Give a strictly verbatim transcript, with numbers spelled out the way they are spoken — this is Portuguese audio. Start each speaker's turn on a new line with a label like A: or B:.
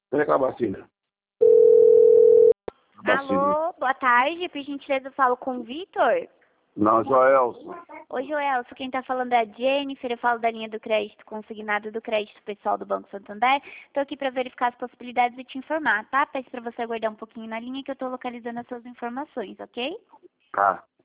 A: Cadê aquela vacina? A vacina.
B: Alô, boa tarde. Por gentileza, eu falo com o Vitor.
A: Não, Joelson.
B: Oi, Joelson. Quem tá falando é a Jennifer. Eu falo da linha do crédito consignado do crédito pessoal do Banco Santander. Tô aqui para verificar as possibilidades e te informar, tá? Peço para você aguardar um pouquinho na linha que eu tô localizando as suas informações, ok?
A: Tá.